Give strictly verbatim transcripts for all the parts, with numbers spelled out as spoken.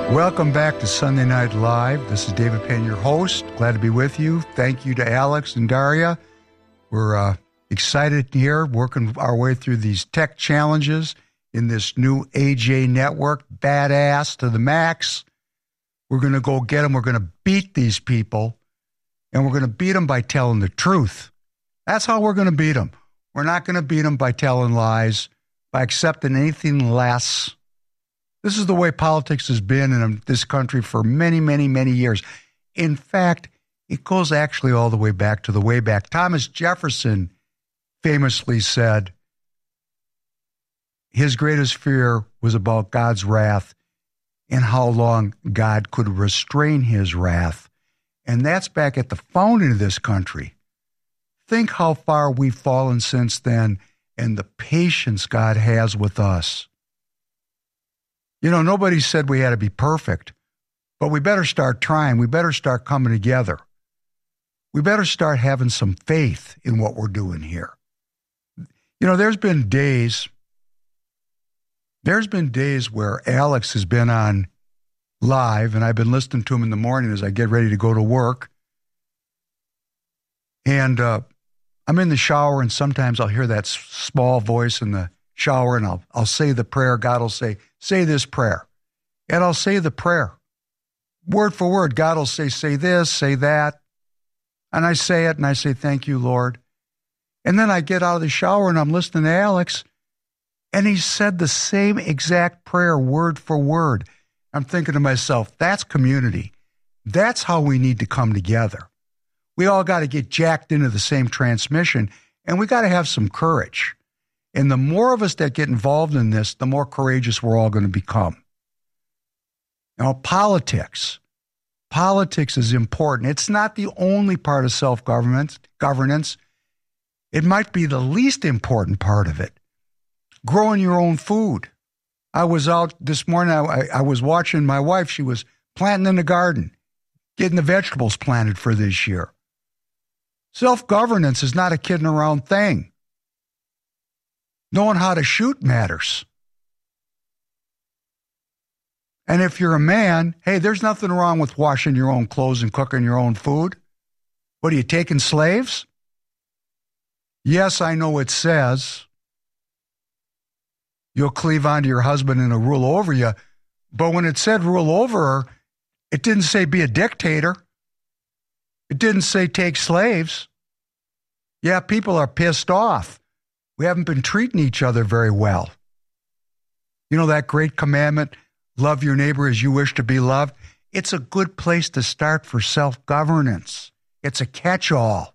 Welcome back to Sunday Night Live. This is David Penn, your host. Glad to be with you. Thank you to Alex and Daria. We're uh, excited here, working our way through these tech challenges in this new A J network. Badass to the max. We're going to go get them. We're going to beat these people, and we're going to beat them by telling the truth. That's how we're going to beat them. We're not going to beat them by telling lies, by accepting anything less. This is the way politics has been in this country for many, many, many years. In fact, it goes actually all the way back to the way back. Thomas Jefferson famously said his greatest fear was about God's wrath and how long God could restrain his wrath. And that's back at the founding of this country. Think how far we've fallen since then and the patience God has with us. You know, nobody said we had to be perfect, but we better start trying. We better start coming together. We better start having some faith in what we're doing here. You know, there's been days, there's been days where Alex has been on live, and I've been listening to him in the morning as I get ready to go to work. And uh, I'm in the shower, and sometimes I'll hear that small voice in the shower, and I'll I'll say the prayer. God will say, say this prayer. And I'll say the prayer. Word for word. God will say, say this, say that. And I say it, and I say, thank you, Lord. And then I get out of the shower, and I'm listening to Alex, and he said the same exact prayer, word for word. I'm thinking to myself, that's community. That's how we need to come together. We all got to get jacked into the same transmission, and we got to have some courage. And the more of us that get involved in this, the more courageous we're all going to become. Now, politics. Politics is important. It's not the only part of self-governance. Governance. It might be the least important part of it. Growing your own food. I was out this morning, I, I was watching my wife. She was planting in the garden, getting the vegetables planted for this year. Self-governance is not a kidding around thing. Knowing how to shoot matters. And if you're a man, hey, there's nothing wrong with washing your own clothes and cooking your own food. What, are you taking slaves? Yes, I know it says you'll cleave onto your husband and he'll rule over you. But when it said rule over her, it didn't say be a dictator. It didn't say take slaves. Yeah, people are pissed off. We haven't been treating each other very well. You know that great commandment, love your neighbor as you wish to be loved? It's a good place to start for self-governance. It's a catch-all.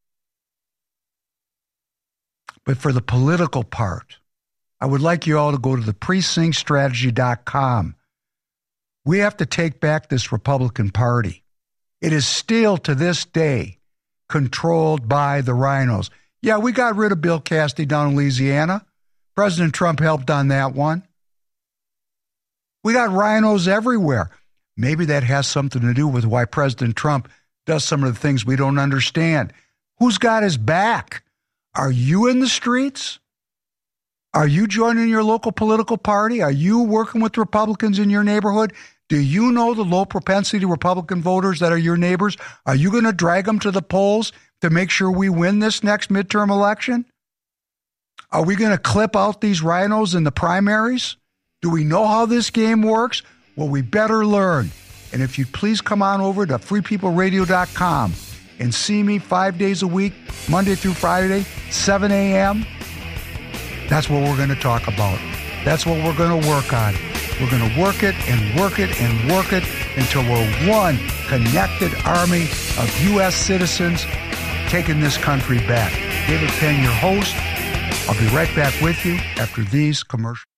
But for the political part, I would like you all to go to the precinct strategy dot com. We have to take back this Republican Party. It is still, to this day, controlled by the rhinos. Yeah, we got rid of Bill Cassidy down in Louisiana. President Trump helped on that one. We got rhinos everywhere. Maybe that has something to do with why President Trump does some of the things we don't understand. Who's got his back? Are you in the streets? Are you joining your local political party? Are you working with Republicans in your neighborhood? Do you know the low propensity Republican voters that are your neighbors? Are you going to drag them to the polls to make sure we win this next midterm election? Are we going to clip out these rhinos in the primaries? Do we know how this game works? Well, we better learn. And if you'd please come on over to free people radio dot com and see me five days a week, Monday through Friday, seven a.m., that's what we're going to talk about. That's what we're going to work on. We're going to work it and work it and work it until we're one connected army of U S citizens taking this country back. David Penn, your host. I'll be right back with you after these commercials.